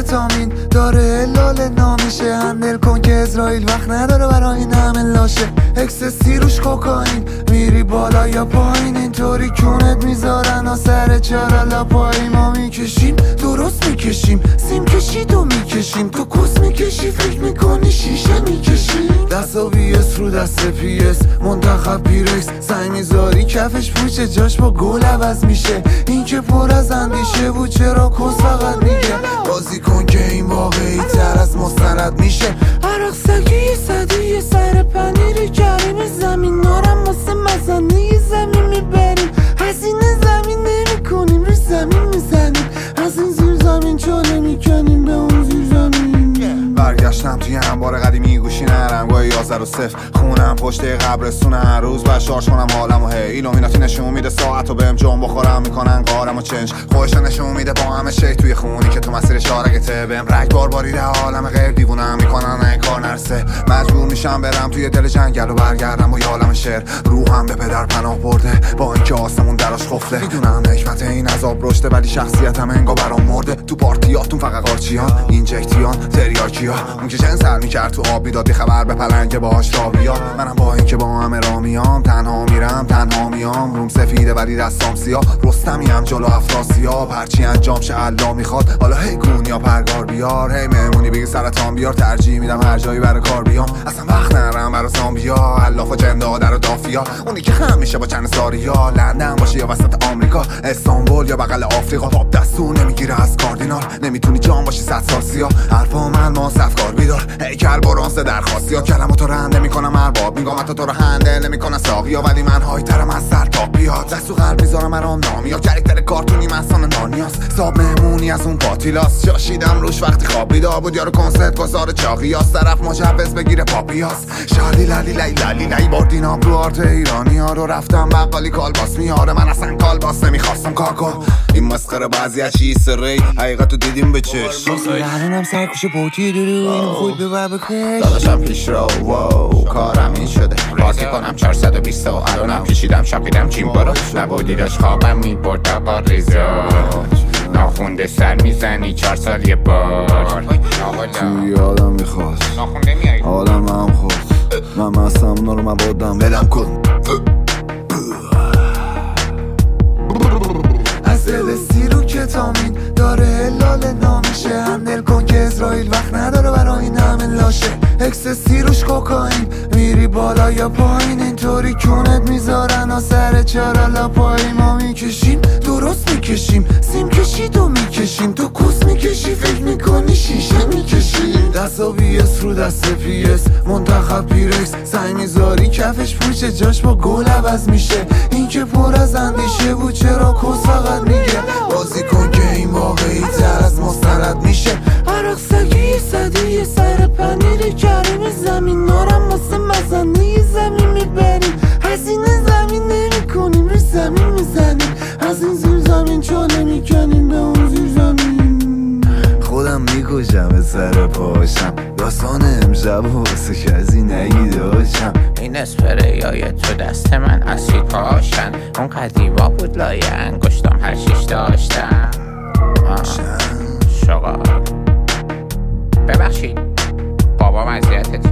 کتامین داره لاله نامیشه. هندل کن که اسرائیل وقت نداره برای این همه لاشه. اکسسی روش کوکائین میری بالا یا پایین، اینطوری کونت میذارن و سر چرالا پایی. ما میکشیم درست میکشیم، سیم کشید و میکشیم. تو کس میکشی فکر میکنی شیشه میکشی. دستا بیس رو دست پیس منتخب پیرکس، سعی میذاری کفش پوچه جاش با گل عوض میشه. این که پر از اندیشه بود چرا کس فقط میگه. بازی کن که این واقعی تر از مستند میشه. عرق سگی صدی سر پنیر کریم، زمین نارم واسه مزنه زمین میبریم. هزینه زمین نمی کنیم روی زمین میزنیم. از این زیر زمین چاله میکنیم به اون زیر زمین. برگشتم توی انبار قدیمی گوشی نرم گاهی 11 و 0 خونم پشت قبرستون. هر روز باید شارژ کنم حالم و هی ایلومیناتی نشون میده ساعت و بهم جون بخورم میکنن قارم و چنج. خودشو نشون میده با همه شیک توی خونی که تو مسیر شارگته. بهم رگبار باریده عالم غیر دیوونم میکنن این کار نرسه. مجبور میشم برم توی دل جنگل و برگردم با یالم شعر. روحم به پدر پناه برده با اینکه آسمون دراش خفته. میدونم حکمت این عذاب رشته ولی شخصیتم انگار برام مرده. تو پارتیاتون فقط قارچیان اینجکتیان تریاکیا. اون که چند سر میکرد تو آبی دادی خبر به پلنگ باهاش را بیا. منم با اینکه با همه را میام تنها میرم تنها میام. روم سفیده ولی دستام سیاه، رستمیم جلو افراسیاب. هرچی انجام شه الله میخواد حالا هی گون یا پرگار بیار. هی مهمونی بگی سرطان بیار، ترجیح میدم هر جایی برای کار بیام. اصلا وقت نرم برای زامبیا الاف و جنده در و دافیا. اونی که خم میشه با چند ساریا، لندن باشه یا وسط آمریکا، استانبول یا بغل آفریقا. پاپ دستور نمیگیره از کاردینال، نمیتونی جان باشی 100 سال سیا. حرفام الماس افکار بیدار هیکل برونز درخواستی ها. کلماتو رنده میکنم ارباب میگم حتی تو رو هندل نمیکنه ساقیا. ولی من هایترم از سر تا بیاد، دستو قلب میذارم مرام نامیا. کرکتر کارتونی مثلا نانیاس، صاحب مهمونی از اون پاتیلاس. شاشیدم روش وقتی خواب بیدار بود یارو کنسرت گذار چاقیاس. طرف مجوز بگیره پاپیاس. شالی لالی لای لالی لای بردین آب رو آرت ایرانی ها رو. رفتم بقالی کالباس میاره من اصلا کالباس نمیخواستم کاکو. این مسخره بعضی از چیز ری حقیقتو دیدیم به چشم. الانم سرکوش پوتی دورو خود ببر بکش. داداشم پیش رو کارم این شده بازی کنم 420 و الانم کشیدم شاپیدم جیم برو. نبودی داشت خوابم میبرد آقا ریزا. ناخونده سر میزنی 4 سال یه بار. توی آدم میخواست آدم هم خواست. من مستم اونا رو مبادم ولم کن. از دل سیرو کتامین داره لاله نامیشه. هندل کن که اسرائیل وقت نداره برای این همه لاشه. اکسسی روش کوکائین میری بالا یا پایین، اینطوری کونت میذارن و سر چرالا پایی. ما میکشیم درست میکشیم، سیم کشید و میکشیم. تو کس میکشی فکر میکنی شیشه میکشی. دستا بیس رو دست پیس منتخب پیرکس، سعی میذاری کفش پوچه جاش با گل عوض میشه. این که پر از اندیشه بود چرا کس فقط میگه. بازی کن که این واقعی تر از مستند میشه. عرق سگی صدی سر پنیر کریم، زمین نارم واسه مزنه زمین میبریم. هزینه زمین نمی کنیم روی زمین میزنیم. از این زیر زمین چاله میکنیم به اون زیر زمین. خودم میکشم به سر پاشم، داستان امشب واسه کسی نگیداشم. این اسپریای تو دست من اسید پاشن. اون قدیما بود لای انگشتم هر شیش داشتم. شغال ببخشید بابا مزیتت